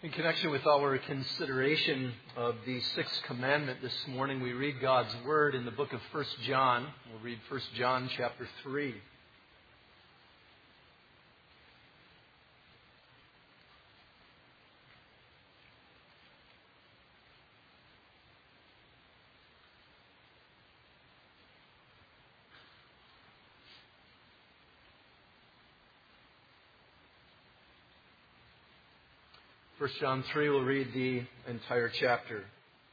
In connection with our consideration of the sixth commandment this morning, we read God's Word in the book of 1 John. We'll read 1 John chapter 3. First John 3, we'll read the entire chapter.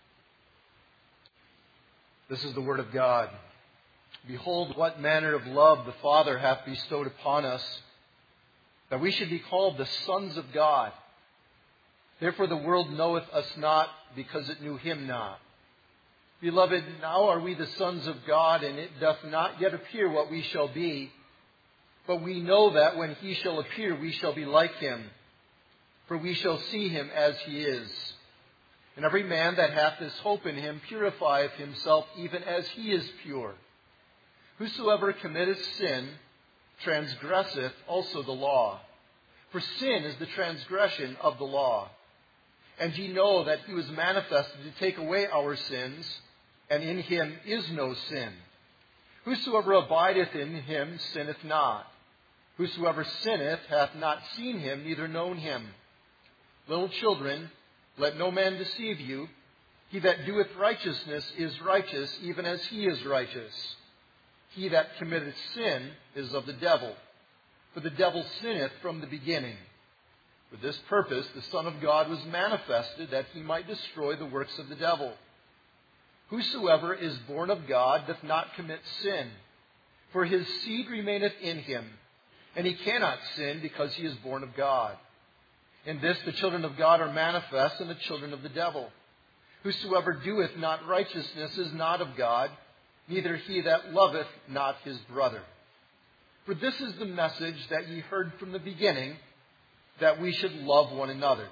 This is the Word of God. Behold, what manner of love the Father hath bestowed upon us, that we should be called the sons of God. Therefore the world knoweth us not, because it knew Him not. Beloved, now are we the sons of God, and it doth not yet appear what we shall be. But we know that when He shall appear, we shall be like Him. For we shall see Him as He is. And every man that hath this hope in Him purifieth himself even as He is pure. Whosoever committeth sin transgresseth also the law. For sin is the transgression of the law. And ye know that He was manifested to take away our sins, and in Him is no sin. Whosoever abideth in Him sinneth not. Whosoever sinneth hath not seen Him, neither known Him. Little children, let no man deceive you. He that doeth righteousness is righteous, even as He is righteous. He that committeth sin is of the devil, for the devil sinneth from the beginning. For this purpose the Son of God was manifested, that He might destroy the works of the devil. Whosoever is born of God doth not commit sin, for his seed remaineth in him, and he cannot sin, because he is born of God. In this the children of God are manifest, and the children of the devil. Whosoever doeth not righteousness is not of God, neither he that loveth not his brother. For this is the message that ye heard from the beginning, that we should love one another.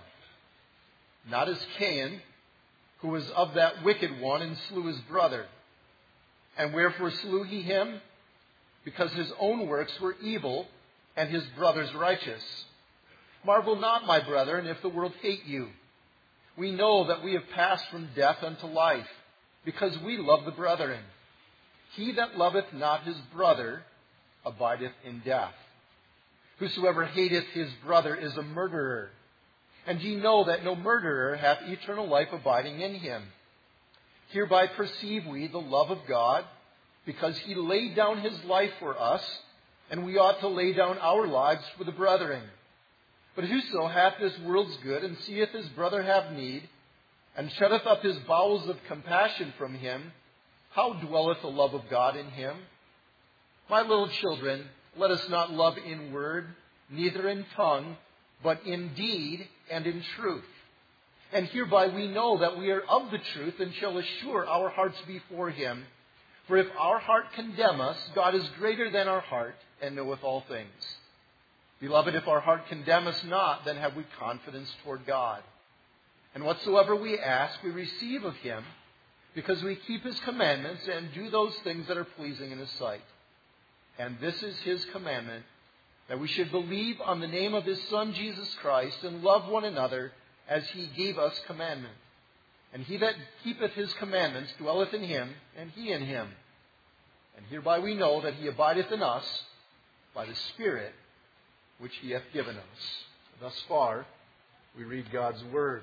Not as Cain, who was of that wicked one, and slew his brother. And wherefore slew he him? Because his own works were evil, and his brother's righteous. Marvel not, my brethren, if the world hate you. We know that we have passed from death unto life, because we love the brethren. He that loveth not his brother abideth in death. Whosoever hateth his brother is a murderer. And ye know that no murderer hath eternal life abiding in him. Hereby perceive we the love of God, because He laid down His life for us, and we ought to lay down our lives for the brethren. But whoso hath this world's good, and seeth his brother have need, and shutteth up his bowels of compassion from him, how dwelleth the love of God in him? My little children, let us not love in word, neither in tongue, but in deed and in truth. And hereby we know that we are of the truth, and shall assure our hearts before Him. For if our heart condemn us, God is greater than our heart, and knoweth all things. Beloved, if our heart condemn us not, then have we confidence toward God. And whatsoever we ask, we receive of Him, because we keep His commandments and do those things that are pleasing in His sight. And this is His commandment, that we should believe on the name of His Son Jesus Christ, and love one another as He gave us commandment. And he that keepeth His commandments dwelleth in Him, and He in him. And hereby we know that He abideth in us by the Spirit which He hath given us. Thus far, we read God's Word.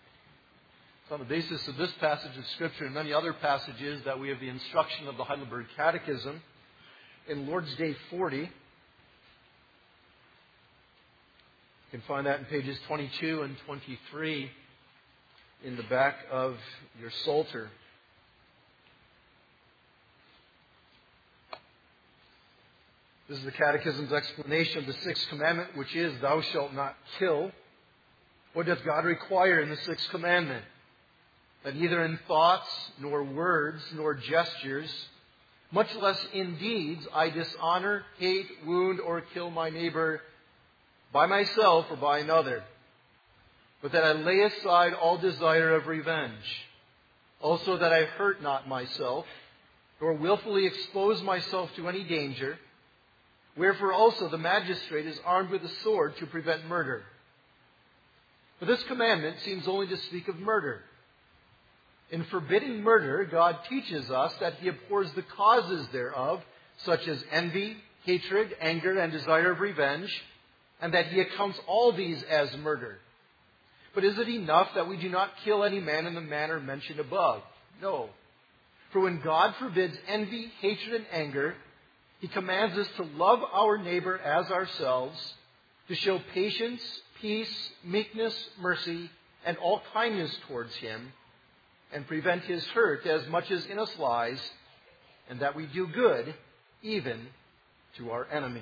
So on the basis of this passage of Scripture and many other passages, that we have the instruction of the Heidelberg Catechism in Lord's Day 40. You can find that in pages 22 and 23 in the back of your Psalter. This is the Catechism's explanation of the sixth commandment, which is, Thou shalt not kill. What doth God require in the sixth commandment? That neither in thoughts, nor words, nor gestures, much less in deeds, I dishonor, hate, wound, or kill my neighbor by myself or by another. But that I lay aside all desire of revenge. Also that I hurt not myself, nor willfully expose myself to any danger. Wherefore also the magistrate is armed with a sword to prevent murder. But this commandment seems only to speak of murder. In forbidding murder, God teaches us that He abhors the causes thereof, such as envy, hatred, anger, and desire of revenge, and that He accounts all these as murder. But is it enough that we do not kill any man in the manner mentioned above? No. For when God forbids envy, hatred, and anger, He commands us to love our neighbor as ourselves, to show patience, peace, meekness, mercy, and all kindness towards him, and prevent his hurt as much as in us lies, and that we do good even to our enemies.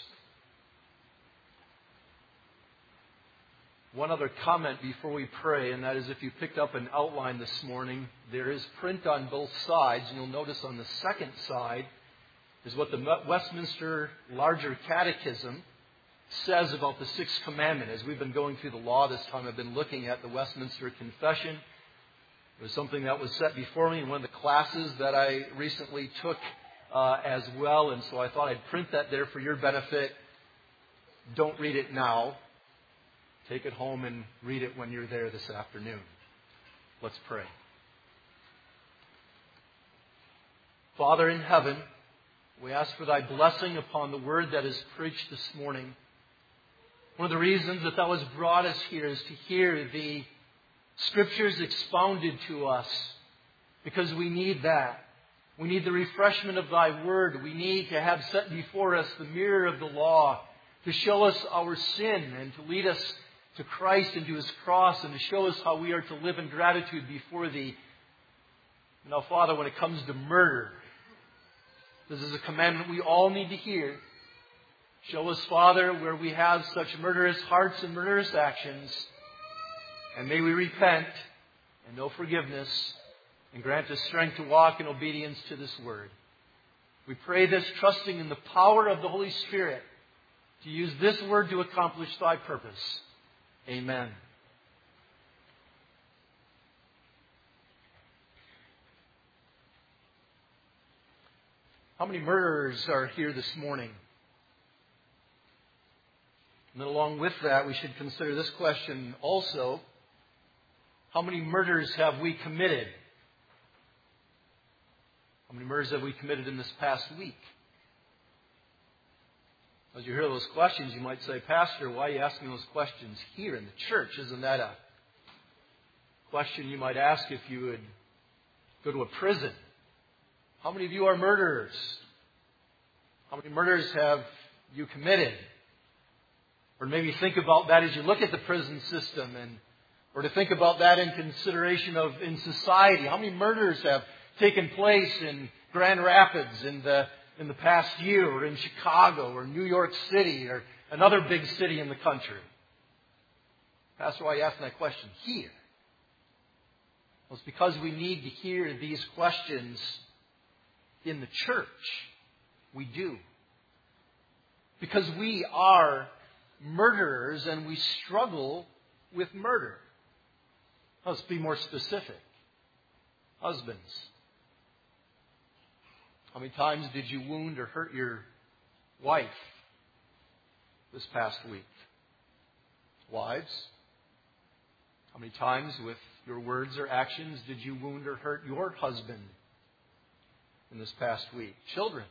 One other comment before we pray, and that is if you picked up an outline this morning, there is print on both sides, and you'll notice on the second side is what the Westminster Larger Catechism says about the Sixth Commandment. As we've been going through the law this time, I've been looking at the Westminster Confession. It was something that was set before me in one of the classes that I recently took as well, and so I thought I'd print that there for your benefit. Don't read it now. Take it home and read it when you're there this afternoon. Let's pray. Father in heaven, we ask for Thy blessing upon the word that is preached this morning. One of the reasons that Thou hast brought us here is to hear the Scriptures expounded to us, because we need that. We need the refreshment of Thy word. We need to have set before us the mirror of the law to show us our sin and to lead us to Christ and to His cross and to show us how we are to live in gratitude before Thee. Now, Father, when it comes to murder, this is a commandment we all need to hear. Show us, Father, where we have such murderous hearts and murderous actions, and may we repent and know forgiveness and grant us strength to walk in obedience to this word. We pray this trusting in the power of the Holy Spirit to use this word to accomplish Thy purpose. Amen. How many murderers are here this morning? And then along with that, we should consider this question also. How many murders have we committed? How many murders have we committed in this past week? As you hear those questions, you might say, Pastor, why are you asking those questions here in the church? Isn't that a question you might ask if you would go to a prison? How many of you are murderers? How many murders have you committed? Or maybe think about that as you look at the prison system, or to think about that in consideration of in society. How many murders have taken place in Grand Rapids in the past year, or in Chicago, or New York City, or another big city in the country? Pastor, why are you asking that question here? Well, it's because we need to hear these questions in the church. We do. Because we are murderers and we struggle with murder. Let's be more specific. Husbands, how many times did you wound or hurt your wife this past week? Wives, how many times with your words or actions did you wound or hurt your husband in this past week? Children,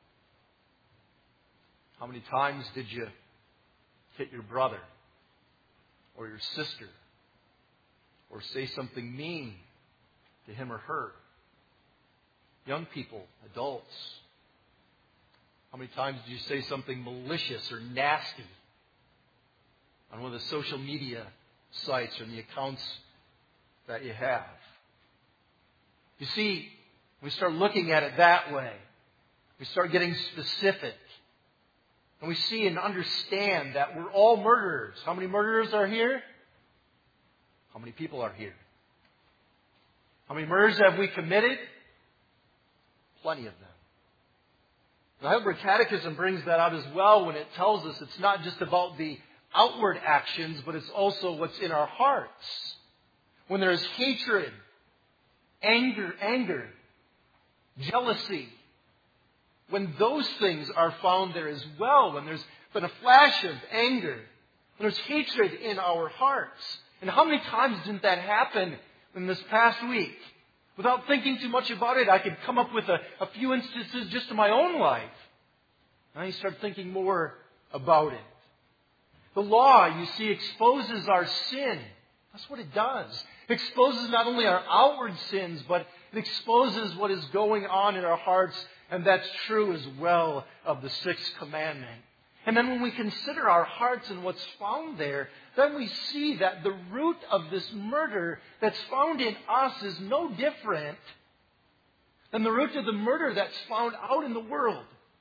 how many times did you hit your brother or your sister or say something mean to him or her? Young people, adults, how many times did you say something malicious or nasty on one of the social media sites or in the accounts that you have? You see, we start looking at it that way. We start getting specific. And we see and understand that we're all murderers. How many murderers are here? How many people are here? How many murders have we committed? Plenty of them. The Heidelberg Catechism brings that out as well when it tells us it's not just about the outward actions, but it's also what's in our hearts. When there is hatred, anger, jealousy, when those things are found there as well, when there's been a flash of anger, when there's hatred in our hearts, And how many times didn't that happen in this past week? Without thinking too much about it, I could come up with a few instances just in my own life. Now you start thinking more about it. The law, you see, exposes our sin. That's what it does. It exposes not only our outward sins, but it exposes what is going on in our hearts. And that's true as well of the sixth commandment. And then when we consider our hearts and what's found there, then we see that the root of this murder that's found in us is no different than the root of the murder that's found out in the world.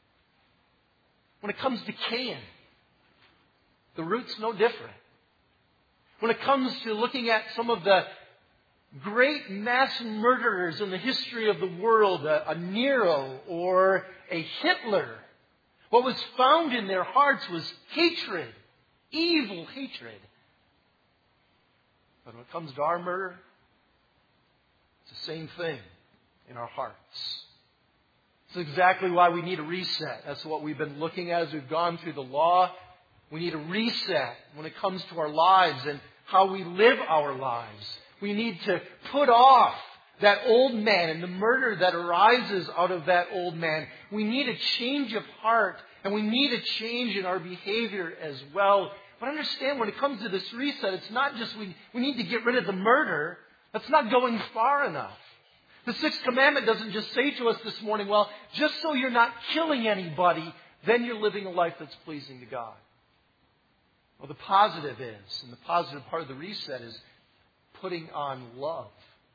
When it comes to Cain, the root's no different. When it comes to looking at some of the great mass murderers in the history of the world, a Nero or a Hitler, what was found in their hearts was hatred, evil hatred. But when it comes to our murder, it's the same thing in our hearts. It's exactly why we need a reset. That's what we've been looking at as we've gone through the law. We need a reset when it comes to our lives and how we live our lives. We need to put off that old man and the murder that arises out of that old man. We need a change of heart, and we need a change in our behavior as well. But understand, when it comes to this reset, it's not just we need to get rid of the murder. That's not going far enough. The sixth commandment doesn't just say to us this morning, well, just so you're not killing anybody, then you're living a life that's pleasing to God. Well, the positive is, and the positive part of the reset is putting on love.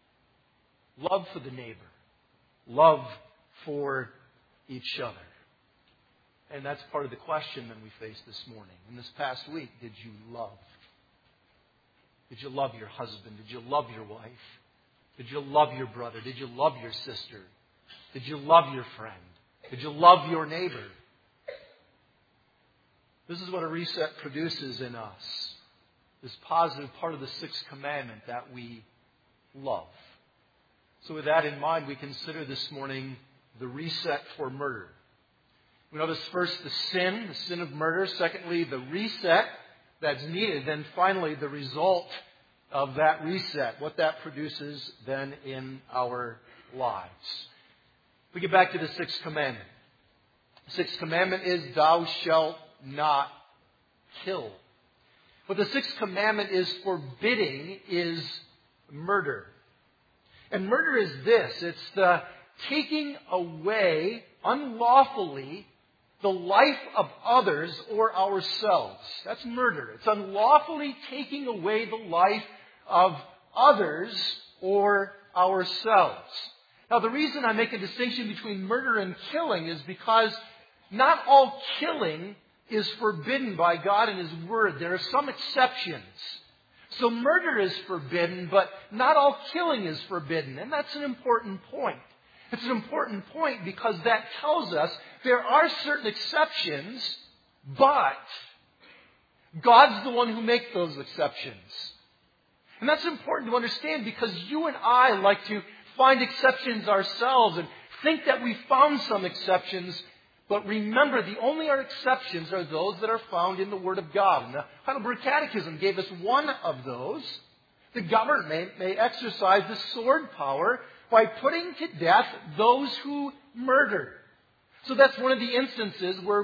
Love for the neighbor. Love for each other. And that's part of the question that we faced this morning. In this past week, did you love? Did you love your husband? Did you love your wife? Did you love your brother? Did you love your sister? Did you love your friend? Did you love your neighbor? This is what a reset produces in us. This positive part of the sixth commandment that we love. So with that in mind, we consider this morning the reset for murder. We notice first the sin of murder. Secondly, the reset that's needed. Then finally, the result of that reset, what that produces then in our lives. We get back to the sixth commandment. The sixth commandment is, thou shalt not kill. What the sixth commandment is forbidding is murder. And murder is this. It's the taking away unlawfully the life of others or ourselves. That's murder. It's unlawfully taking away the life of others or ourselves. Now, the reason I make a distinction between murder and killing is because not all killing is forbidden by God and His Word. There are some exceptions. So murder is forbidden, but not all killing is forbidden. And that's an important point. It's an important point because that tells us there are certain exceptions, but God's the one who makes those exceptions. And that's important to understand because you and I like to find exceptions ourselves and think that we found some exceptions. But remember, the only exceptions are those that are found in the Word of God. And the Heidelberg Catechism gave us one of those. The government may exercise the sword power by putting to death those who murder. So that's one of the instances where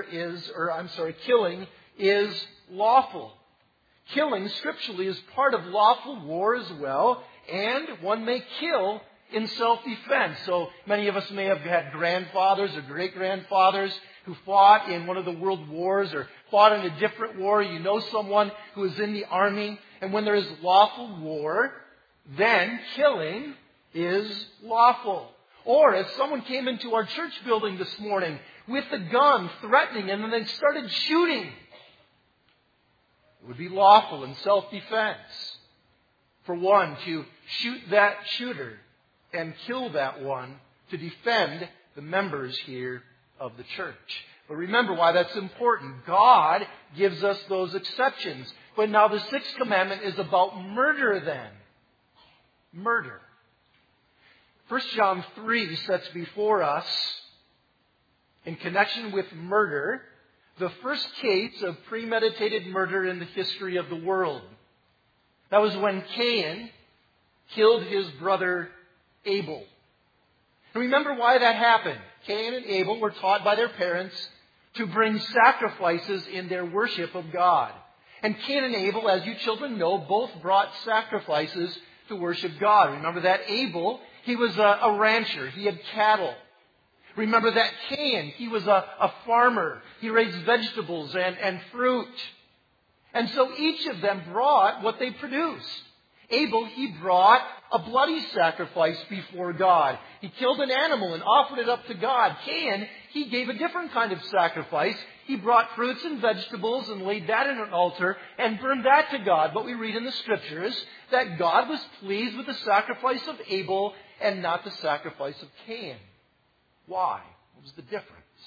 killing is lawful. Killing scripturally is part of lawful war as well, and one may kill in self-defense. So many of us may have had grandfathers or great-grandfathers who fought in one of the world wars or fought in a different war. You know someone who is in the army. And when there is lawful war, then killing is lawful. Or if someone came into our church building this morning with a gun threatening and then they started shooting, it would be lawful in self-defense for one to shoot that shooter and kill that one to defend the members here of the church. But remember why that's important. God gives us those exceptions. But now the sixth commandment is about murder then. Murder. 1 John 3 sets before us, in connection with murder, the first case of premeditated murder in the history of the world. That was when Cain killed his brother Abel. And remember why that happened. Cain and Abel were taught by their parents to bring sacrifices in their worship of God. And Cain and Abel, as you children know, both brought sacrifices to worship God. Remember that Abel, he was a rancher. He had cattle. Remember that Cain, he was a farmer. He raised vegetables and fruit. And so each of them brought what they produced. Abel, he brought a bloody sacrifice before God. He killed an animal and offered it up to God. Cain, he gave a different kind of sacrifice. He brought fruits and vegetables and laid that in an altar and burned that to God. But we read in the Scriptures that God was pleased with the sacrifice of Abel and not the sacrifice of Cain. Why? What was the difference?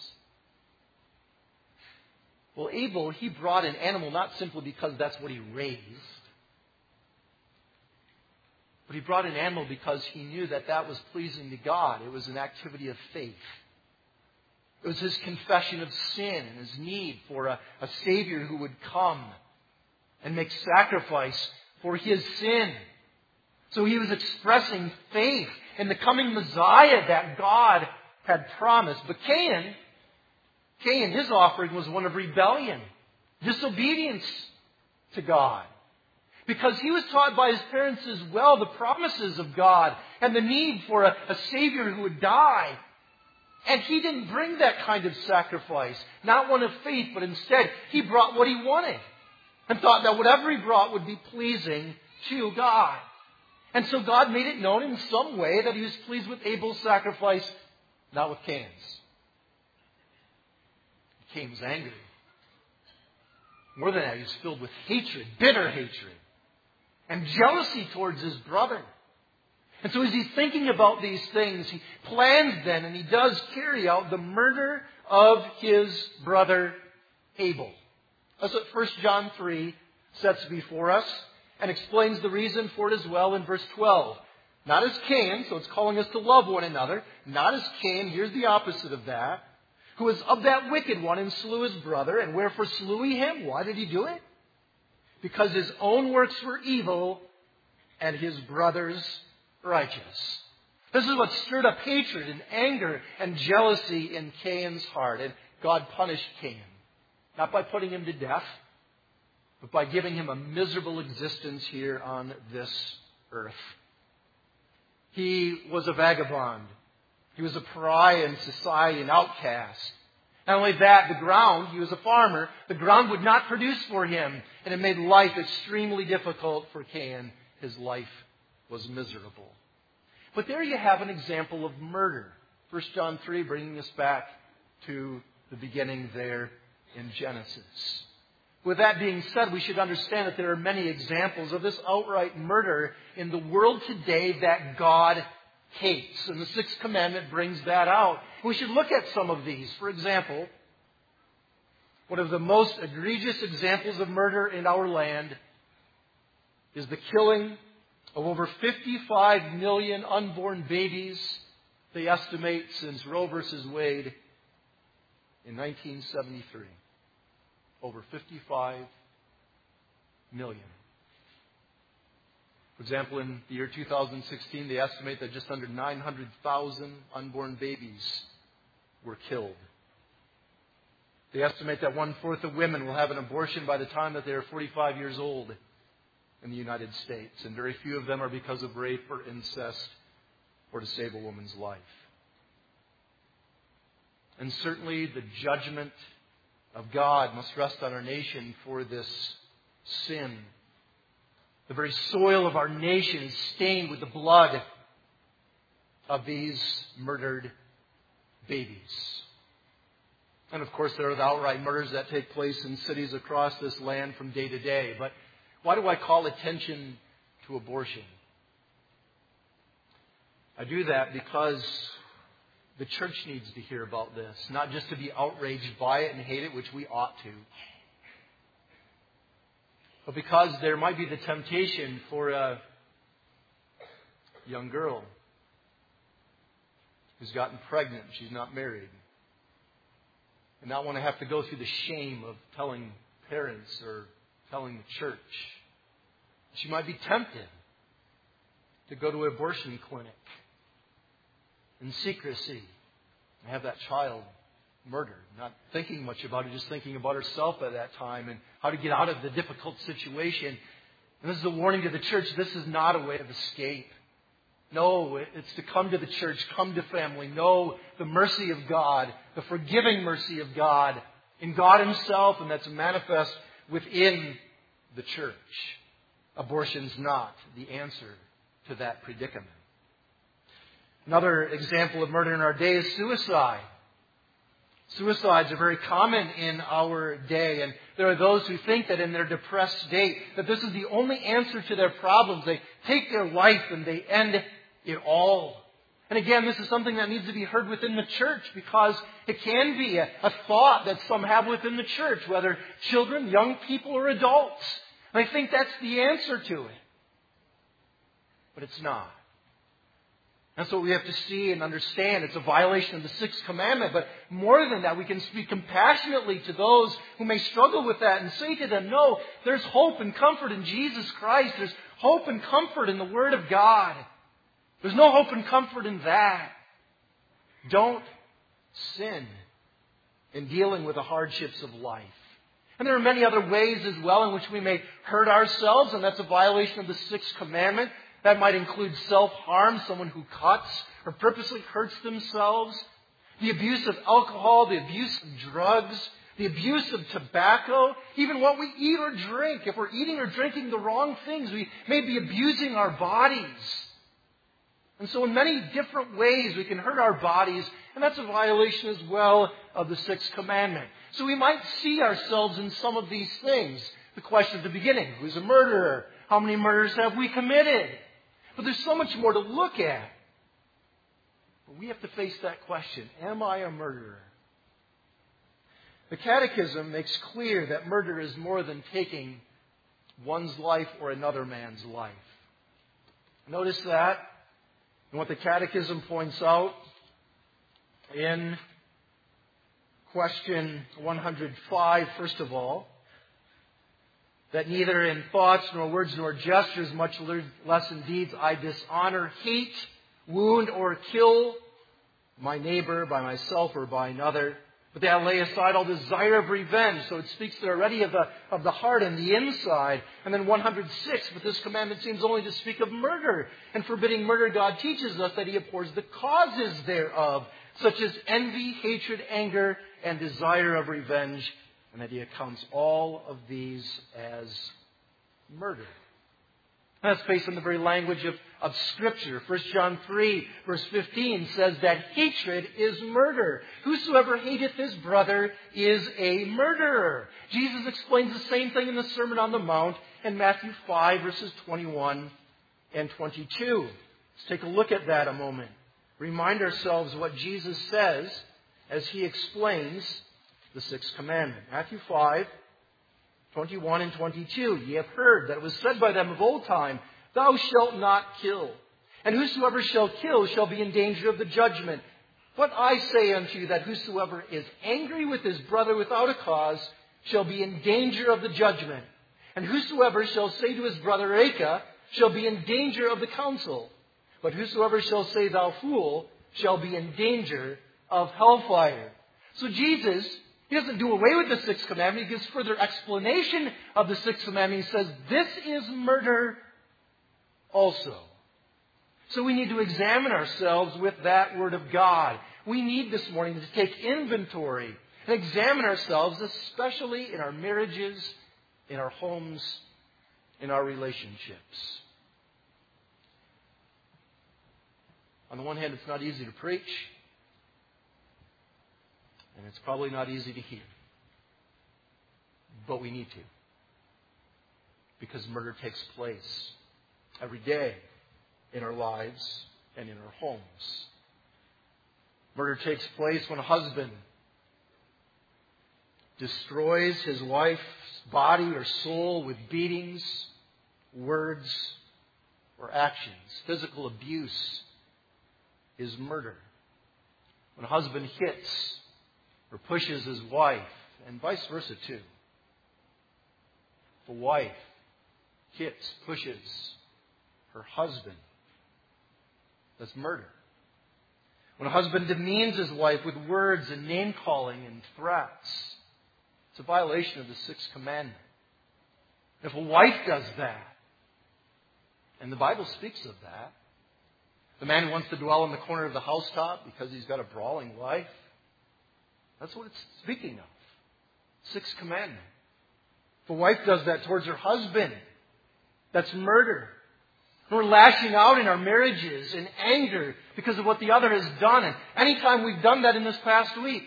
Well, Abel, he brought an animal not simply because that's what he raised, but he brought an animal because he knew that that was pleasing to God. It was an activity of faith. It was his confession of sin and his need for a Savior who would come and make sacrifice for his sin. So he was expressing faith in the coming Messiah that God had promised. But Cain, his offering was one of rebellion, disobedience to God. Because he was taught by his parents as well the promises of God and the need for a Savior who would die. And he didn't bring that kind of sacrifice, not one of faith, but instead he brought what he wanted and thought that whatever he brought would be pleasing to God. And so God made it known in some way that he was pleased with Abel's sacrifice, not with Cain's. Cain was angry. More than that, he was filled with hatred, bitter hatred, and jealousy towards his brother. And so as he's thinking about these things, he plans then, and he does carry out the murder of his brother Abel. That's what 1 John 3 sets before us and explains the reason for it as well in verse 12. Not as Cain, so it's calling us to love one another. Not as Cain, here's the opposite of that, who was of that wicked one and slew his brother. And wherefore slew he him? Why did he do it? Because his own works were evil and his brother's righteous. This is what stirred up hatred and anger and jealousy in Cain's heart. And God punished Cain, not by putting him to death, but by giving him a miserable existence here on this earth. He was a vagabond. He was a pariah in society, an outcast. Not only that, the ground, he was a farmer, the ground would not produce for him. And it made life extremely difficult for Cain. His life was miserable. But there you have an example of murder. 1 John 3 bringing us back to the beginning there in Genesis. With that being said, we should understand that there are many examples of this outright murder in the world today that God hates. And the Sixth Commandment brings that out. We should look at some of these. For example, one of the most egregious examples of murder in our land is the killing of over 55 million unborn babies, they estimate, since Roe versus Wade in 1973. Over 55 million. For example, in the year 2016, they estimate that just under 900,000 unborn babies were killed. They estimate that 1/4 of women will have an abortion by the time that they are 45 years old in the United States. And very few of them are because of rape or incest or to save a woman's life. And certainly the judgment of God must rest on our nation for this sin. The very soil of our nation is stained with the blood of these murdered babies. And of course, there are the outright murders that take place in cities across this land from day to day. But why do I call attention to abortion? I do that because the church needs to hear about this, not just to be outraged by it and hate it, which we ought to, but because there might be the temptation for a young girl who's gotten pregnant, she's not married, and not want to have to go through the shame of telling parents or telling the church She might be tempted to go to an abortion clinic in secrecy and have that child murdered, not thinking much about it, just thinking about herself at that time and how to get out of the difficult situation. And this is a warning to the church. This is not a way of escape. No, it's to come to the church, come to family, know the mercy of God, the forgiving mercy of God in God Himself, and that's manifest within the church. Abortion's not the answer to that predicament. Another example of murder in our day is suicide. Suicides are very common in our day, and there are those who think that in their depressed state that this is the only answer to their problems. They take their life and they end it all. And again, this is something that needs to be heard within the church, because it can be a thought that some have within the church, whether children, young people, or adults. And I think that's the answer to it. But it's not. That's what we have to see and understand. It's a violation of the sixth commandment. But more than that, we can speak compassionately to those who may struggle with that and say to them, no, there's hope and comfort in Jesus Christ. There's hope and comfort in the Word of God. There's no hope and comfort in that. Don't sin in dealing with the hardships of life. And there are many other ways as well in which we may hurt ourselves, and that's a violation of the sixth commandment. That might include self-harm, someone who cuts or purposely hurts themselves, the abuse of alcohol, the abuse of drugs, the abuse of tobacco, even what we eat or drink. If we're eating or drinking the wrong things, we may be abusing our bodies. And so in many different ways we can hurt our bodies, and that's a violation as well of the sixth commandment. So we might see ourselves in some of these things. The question at the beginning, who's a murderer? How many murders have we committed? But there's so much more to look at. But we have to face that question. Am I a murderer? The Catechism makes clear that murder is more than taking one's life or another man's life. Notice that. And what the Catechism points out in question 105, first of all, that neither in thoughts, nor words, nor gestures, much less in deeds, I dishonor, hate, wound, or kill my neighbor by myself or by another. But that I lay aside all desire of revenge. So it speaks there already of the heart and the inside. And then 106, but this commandment seems only to speak of murder. And forbidding murder, God teaches us that He abhors the causes thereof, such as envy, hatred, anger, and desire of revenge, and that He accounts all of these as murder. And that's based on the very language of Scripture. 1 John 3, verse 15 says that hatred is murder. Whosoever hateth his brother is a murderer. Jesus explains the same thing in the Sermon on the Mount in Matthew 5, verses 21 and 22. Let's take a look at that a moment. Remind ourselves what Jesus says as He explains the sixth commandment. Matthew 5, 21 and 22. Ye have heard that it was said by them of old time, Thou shalt not kill. And whosoever shall kill shall be in danger of the judgment. But I say unto you that whosoever is angry with his brother without a cause shall be in danger of the judgment. And whosoever shall say to his brother, Raca, shall be in danger of the council. But whosoever shall say, Thou fool, shall be in danger of hellfire. So Jesus, He doesn't do away with the sixth commandment. He gives further explanation of the sixth commandment. He says, this is murder also. So we need to examine ourselves with that Word of God. We need this morning to take inventory and examine ourselves, especially in our marriages, in our homes, in our relationships. On the one hand, it's not easy to preach. And it's probably not easy to hear. But we need to. Because murder takes place every day in our lives and in our homes. Murder takes place when a husband destroys his wife's body or soul with beatings, words, or actions. Physical abuse is murder. When a husband hits or pushes his wife, and vice versa too. If a wife hits, pushes her husband, that's murder. When a husband demeans his wife with words and name-calling and threats, it's a violation of the sixth commandment. If a wife does that, and the Bible speaks of that, the man who wants to dwell in the corner of the housetop because he's got a brawling wife, that's what it's speaking of. Sixth commandment. If a wife does that towards her husband, that's murder. We're lashing out in our marriages in anger because of what the other has done. And anytime we've done that in this past week,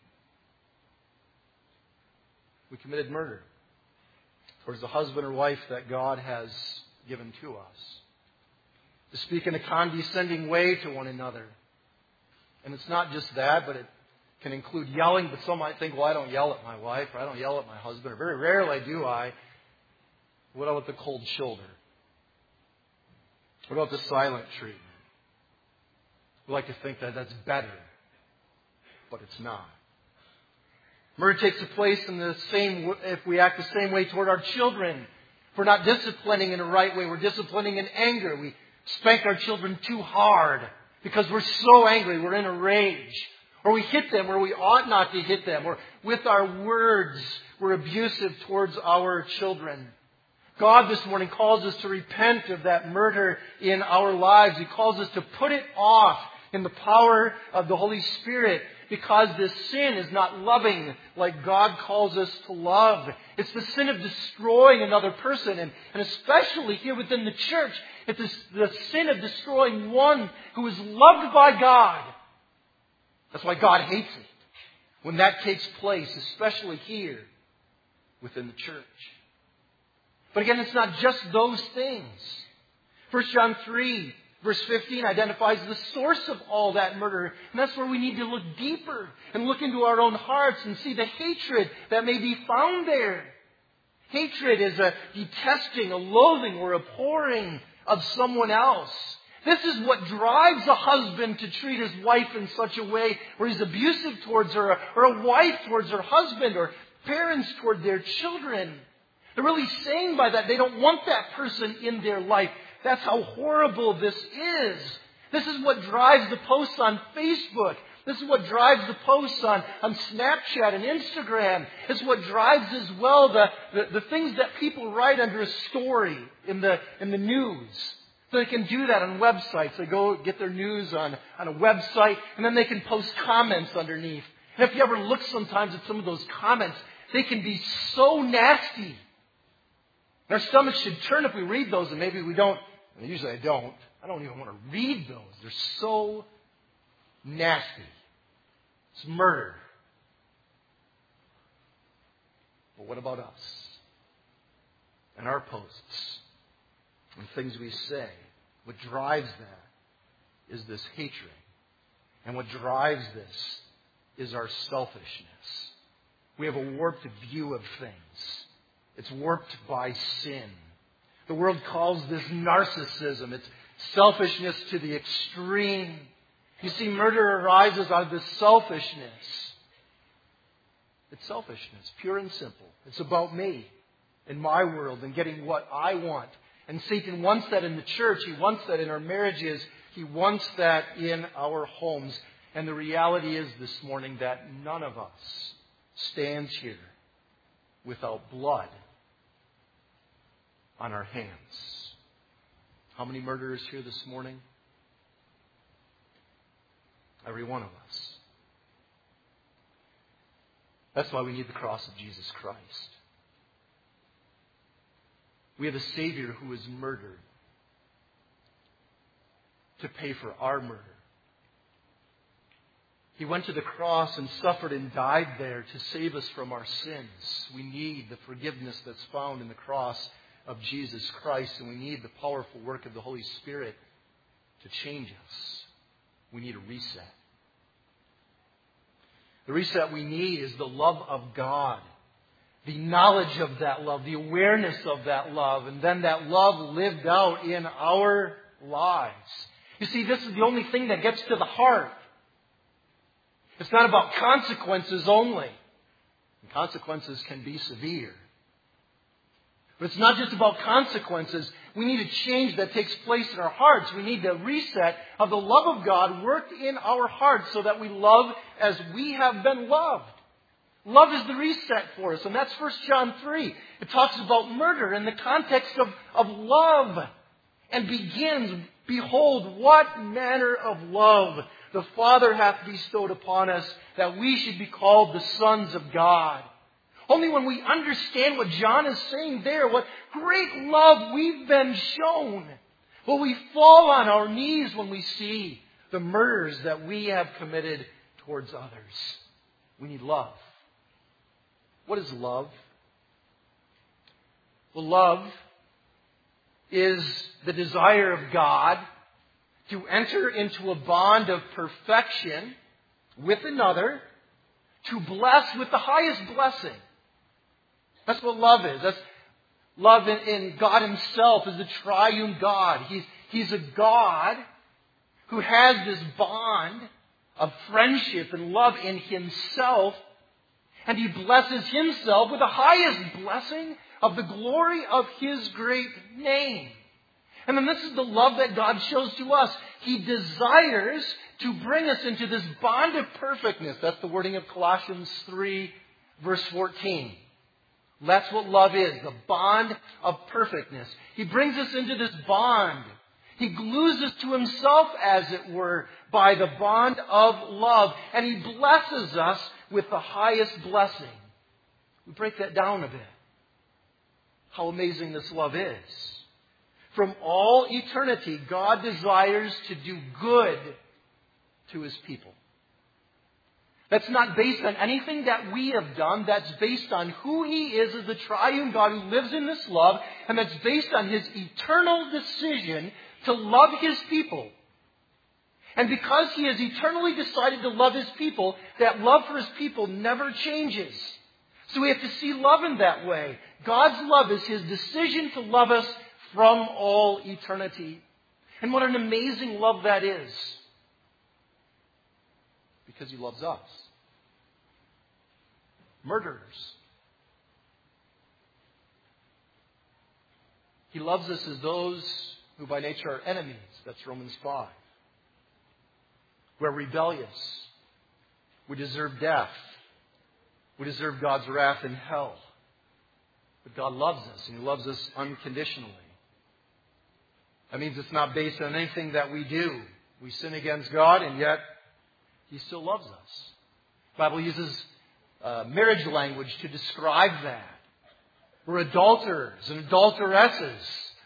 we committed murder towards the husband or wife that God has given to us. To speak in a condescending way to one another. And it's not just that, but it can include yelling. But some might think, well, I don't yell at my wife, or I don't yell at my husband, or very rarely do I. What about the cold shoulder? What about the silent treatment? We like to think that that's better, but it's not. Murder takes place in the same, if we act the same way toward our children. If we're not disciplining in the right way, we're disciplining in anger. We spank our children too hard because we're so angry, we're in a rage. Or we hit them where we ought not to hit them. Or with our words, we're abusive towards our children. God this morning calls us to repent of that murder in our lives. He calls us to put it off in the power of the Holy Spirit, because this sin is not loving like God calls us to love. It's the sin of destroying another person, and especially here within the church, it's the sin of destroying one who is loved by God. That's why God hates it when that takes place, especially here within the church. But again, it's not just those things. 1 John 3, verse 15 identifies the source of all that murder. And that's where we need to look deeper and look into our own hearts and see the hatred that may be found there. Hatred is a detesting, a loathing, or abhorring of someone else. This is what drives a husband to treat his wife in such a way where he's abusive towards her, or a wife towards her husband, or parents toward their children. They're really saying by that they don't want that person in their life. That's how horrible this is. This is what drives the posts on Facebook. This is what drives the posts on Snapchat and Instagram. It's what drives as well the things that people write under a story in the news. So they can do that on websites. They go get their news on a website, and then they can post comments underneath. And if you ever look sometimes at some of those comments, they can be so nasty. Our stomachs should turn if we read those, and maybe we don't. And usually I don't. I don't even want to read those. They're so nasty. It's murder. But what about us? And our posts and things we say? What drives that is this hatred. And what drives this is our selfishness. We have a warped view of things. It's warped by sin. The world calls this narcissism. It's selfishness to the extreme. You see, murder arises out of this selfishness. It's selfishness, pure and simple. It's about me and my world and getting what I want. And Satan wants that in the church. He wants that in our marriages. He wants that in our homes. And the reality is this morning that none of us stands here without blood on our hands. How many murderers here this morning? Every one of us. That's why we need the cross of Jesus Christ. We have a Savior who was murdered to pay for our murder. He went to the cross and suffered and died there to save us from our sins. We need the forgiveness that's found in the cross of Jesus Christ, and we need the powerful work of the Holy Spirit to change us. We need a reset. The reset we need is the love of God, the knowledge of that love, the awareness of that love, and then that love lived out in our lives. You see, this is the only thing that gets to the heart. It's not about consequences only. And consequences can be severe. But it's not just about consequences. We need a change that takes place in our hearts. We need the reset of the love of God worked in our hearts so that we love as we have been loved. Love is the reset for us, and that's 1 John 3. It talks about murder in the context of love and begins, behold, what manner of love the Father hath bestowed upon us that we should be called the sons of God. Only when we understand what John is saying there, what great love we've been shown, will we fall on our knees when we see the murders that we have committed towards others. We need love. What is love? Well, love is the desire of God to enter into a bond of perfection with another, to bless with the highest blessing. That's what love is. That's love in God Himself is the triune God. He's a God who has this bond of friendship and love in Himself, and He blesses Himself with the highest blessing of the glory of His great name. And then this is the love that God shows to us. He desires to bring us into this bond of perfectness. That's the wording of Colossians 3, verse 14. That's what love is, the bond of perfectness. He brings us into this bond. He glues us to Himself, as it were, by the bond of love. And He blesses us with the highest blessing. We break that down a bit. How amazing this love is. From all eternity, God desires to do good to His people. That's not based on anything that we have done. That's based on who He is as the triune God who lives in this love. And that's based on His eternal decision to love His people. And because He has eternally decided to love His people, that love for His people never changes. So we have to see love in that way. God's love is His decision to love us from all eternity. And what an amazing love that is. Because He loves us. Murderers. He loves us as those who by nature are enemies. That's Romans 5. We're rebellious. We deserve death. We deserve God's wrath in hell. But God loves us, and He loves us unconditionally. That means it's not based on anything that we do. We sin against God, and yet He still loves us. The Bible uses marriage language to describe that. We're adulterers and adulteresses,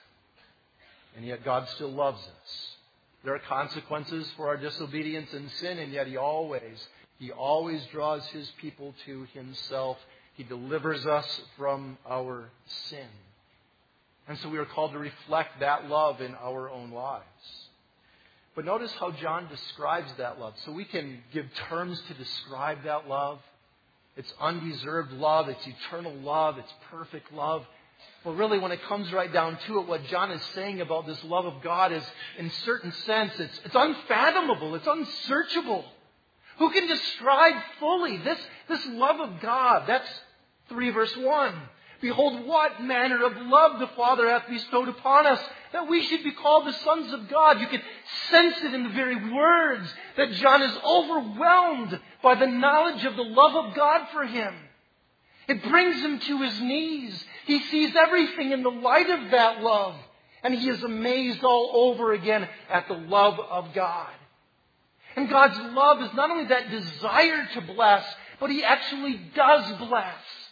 and yet God still loves us. There are consequences for our disobedience and sin, and yet He always draws His people to Himself. He delivers us from our sin. And so we are called to reflect that love in our own lives. But notice how John describes that love. So we can give terms to describe that love. It's undeserved love. It's eternal love. It's perfect love. But really, when it comes right down to it, what John is saying about this love of God is, in a certain sense, it's unfathomable. It's unsearchable. Who can describe fully this love of God? That's 3 verse 1. Behold, what manner of love the Father hath bestowed upon us, that we should be called the sons of God. You can sense it in the very words that John is overwhelmed by the knowledge of the love of God for him. It brings him to his knees. He sees everything in the light of that love, and he is amazed all over again at the love of God. And God's love is not only that desire to bless, but He actually does bless.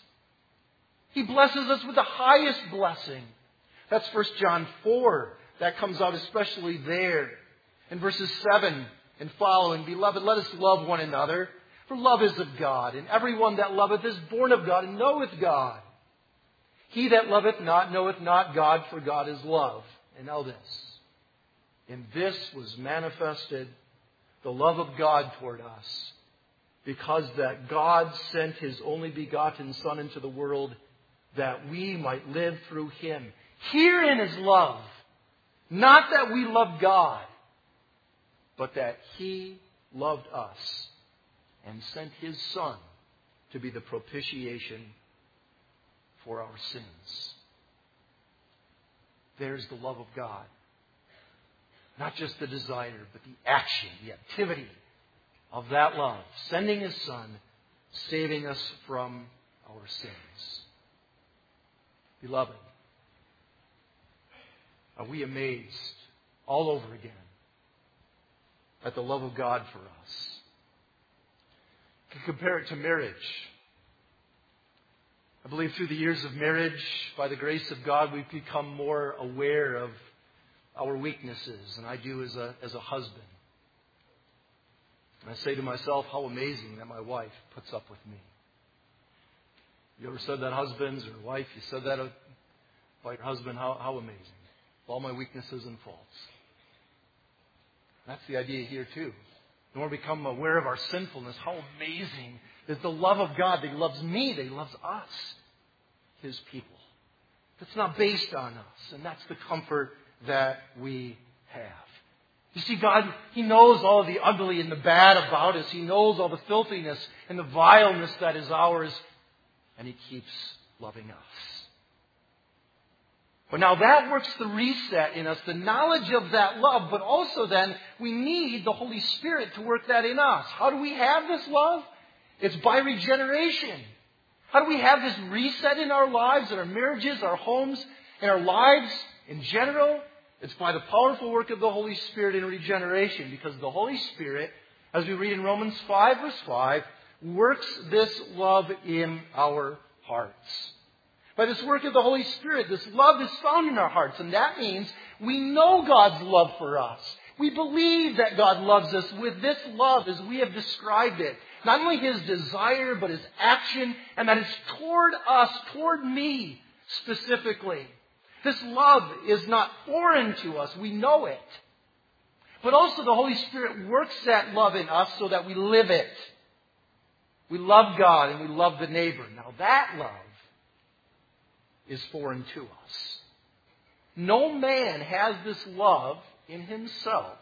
He blesses us with the highest blessing. That's 1 John 4. That comes out especially there. In verses 7 and following, Beloved, let us love one another, for love is of God, and everyone that loveth is born of God and knoweth God. He that loveth not knoweth not God, for God is love. And know this, in this was manifested the love of God toward us, because that God sent His only begotten Son into the world, that we might live through Him. Herein is love. Not that we love God, but that He loved us and sent His Son to be the propitiation for our sins. there's the love of God. Not just the desire, but the action, the activity of that love. Sending His Son, saving us from our sins. Beloved, are we amazed all over again at the love of God for us? You can compare it to marriage. I believe through the years of marriage, by the grace of God, we've become more aware of our weaknesses, and I do as a husband. And I say to myself, how amazing that my wife puts up with me. You ever said that, husbands or wife? You said that about your husband? How amazing. All my weaknesses and faults. That's the idea here too. The more we become aware of our sinfulness, how amazing is the love of God that He loves me, that He loves us, His people. That's not based on us, and that's the comfort that we have. You see, God, He knows all the ugly and the bad about us. He knows all the filthiness and the vileness that is ours, and He keeps loving us. But now that works the reset in us, the knowledge of that love, but also then we need the Holy Spirit to work that in us. How do we have this love? It's by regeneration. How do we have this reset in our lives, in our marriages, our homes, in our lives in general? It's by the powerful work of the Holy Spirit in regeneration, because the Holy Spirit, as we read in Romans 5, verse 5, works this love in our hearts. By this work of the Holy Spirit, this love is found in our hearts. And that means we know God's love for us. We believe that God loves us with this love as we have described it. Not only His desire, but His action. And that is toward us, toward me specifically. This love is not foreign to us. We know it. But also the Holy Spirit works that love in us so that we live it. We love God and we love the neighbor. Now that love is foreign to us. No man has this love in himself.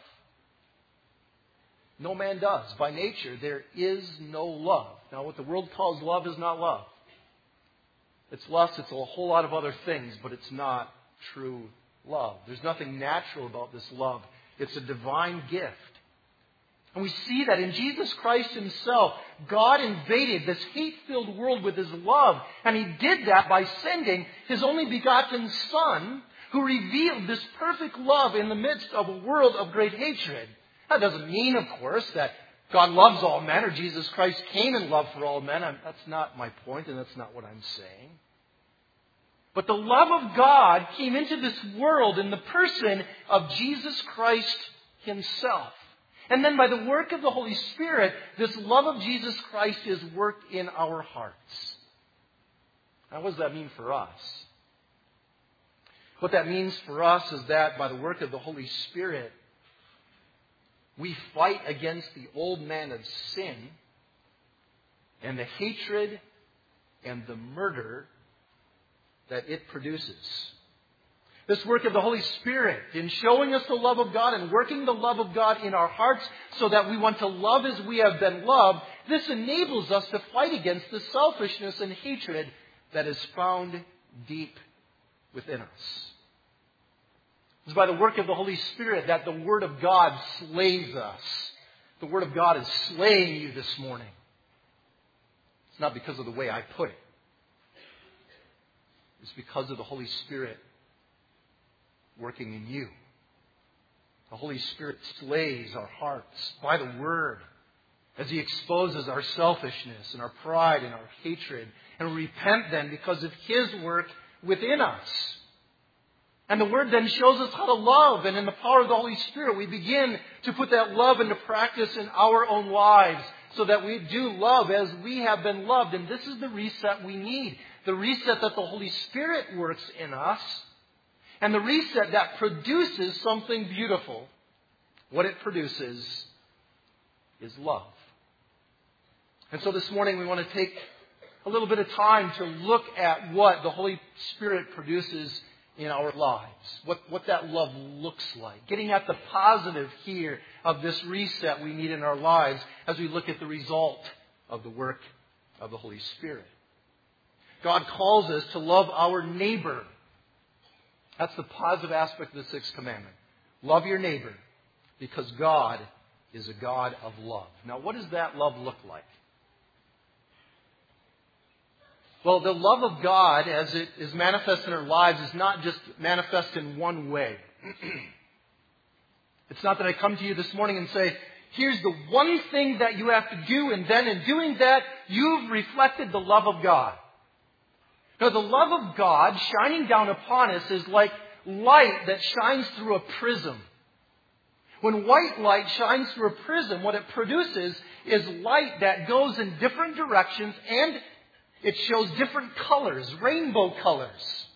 No man does. By nature, there is no love. Now, what the world calls love is not love. It's lust. It's a whole lot of other things, but it's not true love. There's nothing natural about this love. It's a divine gift. And we see that in Jesus Christ Himself, God invaded this hate-filled world with His love. And He did that by sending His only begotten Son, who revealed this perfect love in the midst of a world of great hatred. That doesn't mean, of course, that God loves all men or Jesus Christ came in love for all men. That's not my point, and that's not what I'm saying. But the love of God came into this world in the person of Jesus Christ Himself. And then by the work of the Holy Spirit, this love of Jesus Christ is worked in our hearts. Now, what does that mean for us? What that means for us is that by the work of the Holy Spirit, we fight against the old man of sin and the hatred and the murder that it produces. This work of the Holy Spirit in showing us the love of God and working the love of God in our hearts so that we want to love as we have been loved, this enables us to fight against the selfishness and hatred that is found deep within us. It's by the work of the Holy Spirit that the Word of God slays us. The Word of God is slaying you this morning. It's not because of the way I put it. It's because of the Holy Spirit working in you. The Holy Spirit slays our hearts by the Word as He exposes our selfishness and our pride and our hatred. And we repent then because of His work within us. And the Word then shows us how to love. And in the power of the Holy Spirit, we begin to put that love into practice in our own lives so that we do love as we have been loved. And this is the reset we need. The reset that the Holy Spirit works in us. And the reset that produces something beautiful. What it produces is love. And so this morning we want to take a little bit of time to look at what the Holy Spirit produces in our lives. What that love looks like. Getting at the positive here of this reset we need in our lives as we look at the result of the work of the Holy Spirit. God calls us to love our neighbor That's the positive aspect of the sixth commandment. Love your neighbor because God is a God of love. Now, what does that love look like? Well, the love of God, as it is manifest in our lives, is not just manifest in one way. It's not that I come to you this morning and say, here's the one thing that you have to do, and then in doing that, you've reflected the love of God. No, the love of God shining down upon us is like light that shines through a prism. When white light shines through a prism, what it produces is light that goes in different directions, and it shows different colors, rainbow colors.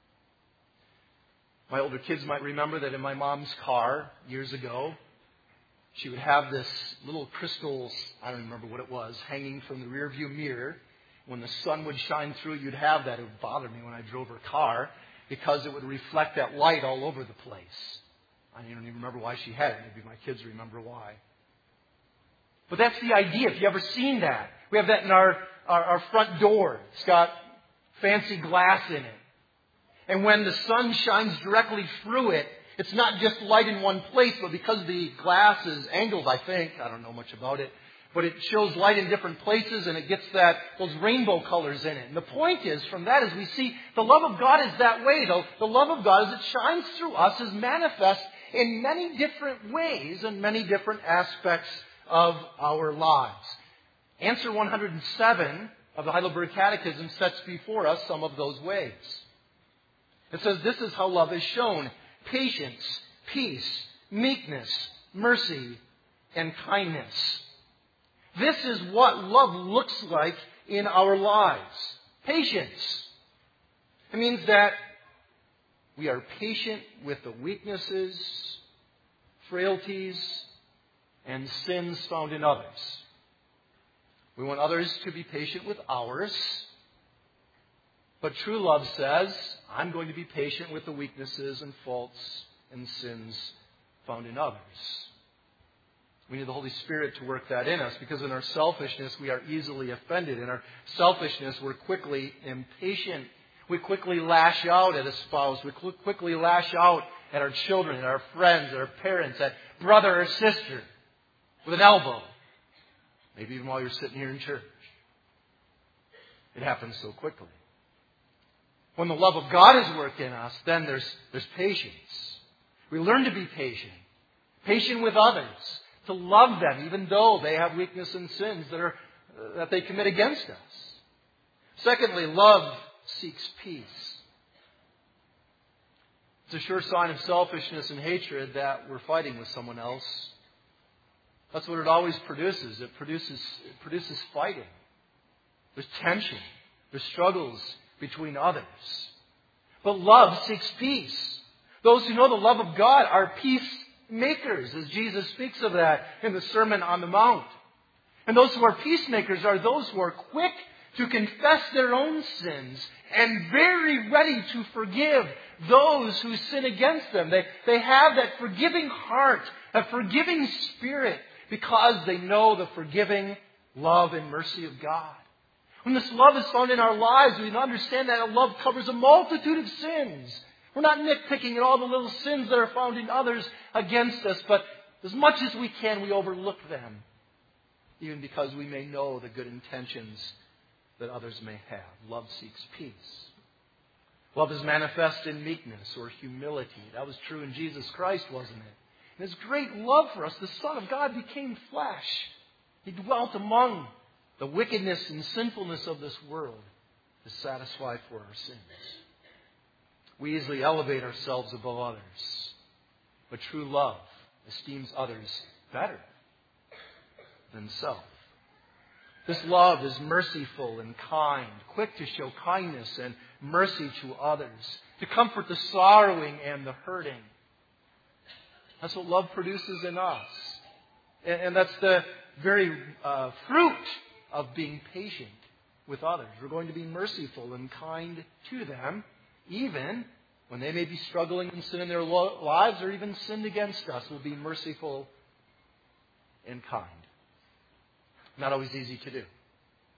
My older kids might remember that in my mom's car years ago, she would have this little crystal, I don't remember what it was, hanging from the rearview mirror. When the sun would shine through, you'd have that. It would bother me when I drove her car because it would reflect that light all over the place. I don't even remember why she had it. Maybe my kids remember why. But that's the idea. If you've ever seen that. We have that in our front door. It's got fancy glass in it. And when the sun shines directly through it, it's not just light in one place, but because the glass is angled, I think, I don't know much about it, but it shows light in different places and it gets those rainbow colors in it. And the point is, from that, as we see, the love of God is that way. The love of God, as it shines through us, is manifest in many different ways and many different aspects of our lives. Answer 107 of the Heidelberg Catechism sets before us some of those ways. It says, this is how love is shown: patience, peace, meekness, mercy, and kindness. This is what love looks like in our lives. Patience. It means that we are patient with the weaknesses, frailties, and sins found in others. We want others to be patient with ours. But true love says, I'm going to be patient with the weaknesses and faults and sins found in others. We need the Holy Spirit to work that in us, because in our selfishness we are easily offended. In our selfishness we're quickly impatient. We quickly lash out at a spouse. We quickly lash out at our children, at our friends, at our parents, at brother or sister with an elbow. Maybe even while you're sitting here in church. It happens so quickly. When the love of God is worked in us, then there's patience. We learn to be patient. Patient with others. To love them even though they have weakness and sins that they commit against us. Secondly, love seeks peace. It's a sure sign of selfishness and hatred that we're fighting with someone else. That's what it always produces. It produces fighting. There's tension. There's struggles between others. But love seeks peace. Those who know the love of God are peacemakers, as Jesus speaks of that in the Sermon on the Mount. And those who are peacemakers are those who are quick to confess their own sins and very ready to forgive those who sin against them. They have that forgiving heart, a forgiving spirit, because they know the forgiving love and mercy of God. When this love is found in our lives, we understand that love covers a multitude of sins. We're not nitpicking at all the little sins that are found in others against us, but as much as we can, we overlook them, even because we may know the good intentions that others may have. Love seeks peace. Love is manifest in meekness or humility. That was true in Jesus Christ, wasn't it? And His great love for us, the Son of God became flesh. He dwelt among the wickedness and sinfulness of this world to satisfy for our sins. We easily elevate ourselves above others, but true love esteems others better than self. This love is merciful and kind, quick to show kindness and mercy to others, to comfort the sorrowing and the hurting. That's what love produces in us. And that's the very fruit of being patient with others. We're going to be merciful and kind to them, even when they may be struggling in sin in their lives or even sinned against us. We'll be merciful and kind. Not always easy to do.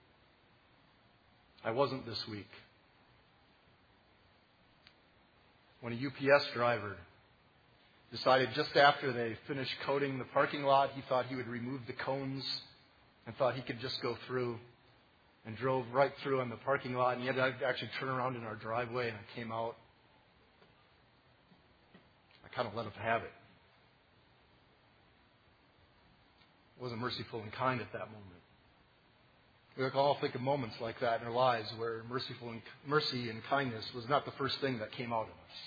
I wasn't this week. when a UPS driver decided just after they finished coating the parking lot, he thought he would remove the cones and thought he could just go through, and drove right through on the parking lot, and he had to actually turn around in our driveway, and I came out. I kind of let him have it. I wasn't merciful and kind at that moment. We all think of moments like that in our lives where mercy and kindness was not the first thing that came out of us.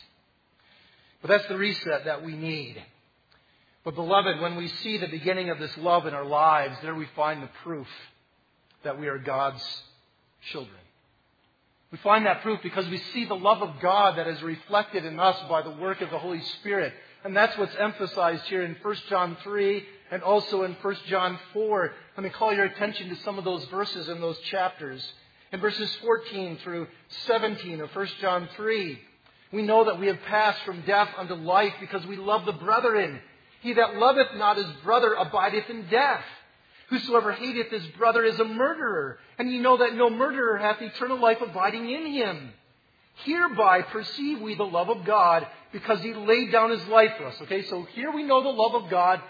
But that's the reset that we need. But beloved, when we see the beginning of this love in our lives, there we find the proof that we are God's children. We find that proof because we see the love of God that is reflected in us by the work of the Holy Spirit. And that's what's emphasized here in 1 John 3 and also in 1 John 4. Let me call your attention to some of those verses in those chapters. In verses 14 through 17 of 1 John 3, we know that we have passed from death unto life because we love the brethren. He that loveth not his brother abideth in death. Whosoever hateth his brother is a murderer. And ye know that no murderer hath eternal life abiding in him. Hereby perceive we the love of God, because He laid down His life for us. Okay, so here we know the love of God.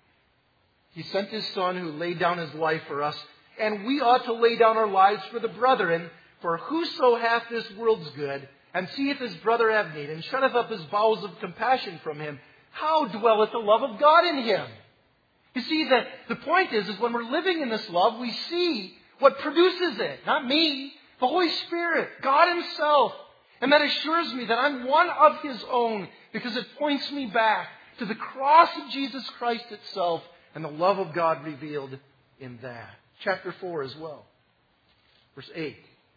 He sent His Son who laid down His life for us. And we ought to lay down our lives for the brethren. For whoso hath this world's good, and seeth his brother have need, and shutteth up his bowels of compassion from him, how dwelleth the love of God in him? You see, that the point is when we're living in this love, we see what produces it. Not me, the Holy Spirit, God Himself. And that assures me that I'm one of His own, because it points me back to the cross of Jesus Christ itself and the love of God revealed in that. Chapter 4 as well. Verse 8.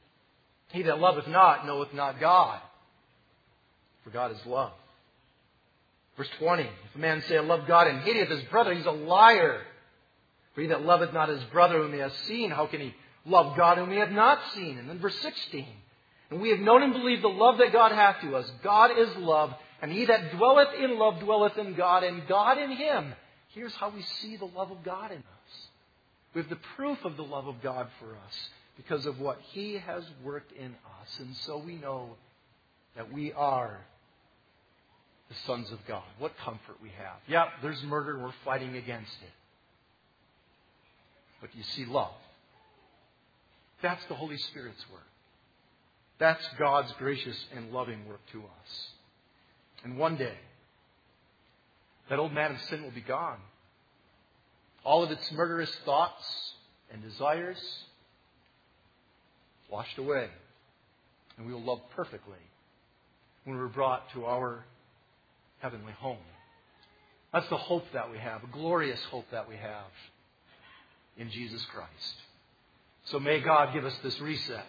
He that loveth not knoweth not God, for God is love. Verse 20. If a man say, I love God, and hateth his brother, he's a liar. For he that loveth not his brother whom he hath seen, how can he love God whom he hath not seen? And then verse 16. And we have known and believed the love that God hath to us. God is love, and he that dwelleth in love dwelleth in God, and God in him. Here's how we see the love of God in us. We have the proof of the love of God for us because of what He has worked in us. And so we know that we are the sons of God. What comfort we have. Yeah, there's murder and we're fighting against it. But you see love. That's the Holy Spirit's work. That's God's gracious and loving work to us. And one day, that old man of sin will be gone. All of its murderous thoughts and desires washed away. And we will love perfectly when we're brought to our heavenly home. That's the hope that we have, a glorious hope that we have in Jesus Christ. So may God give us this reset.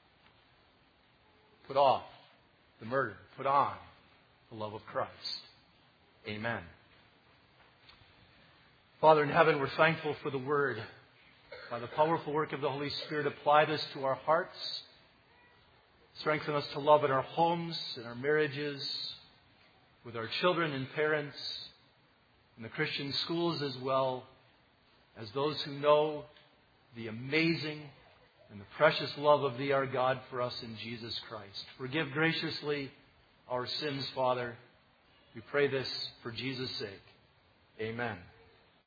Put off the murder. Put on the love of Christ. Amen. Father in heaven, we're thankful for the Word. By the powerful work of the Holy Spirit, apply this to our hearts. Strengthen us to love in our homes, in our marriages, with our children and parents, in the Christian schools as well, as those who know the amazing and the precious love of Thee, our God, for us in Jesus Christ. Forgive graciously our sins, Father. We pray this for Jesus' sake. Amen.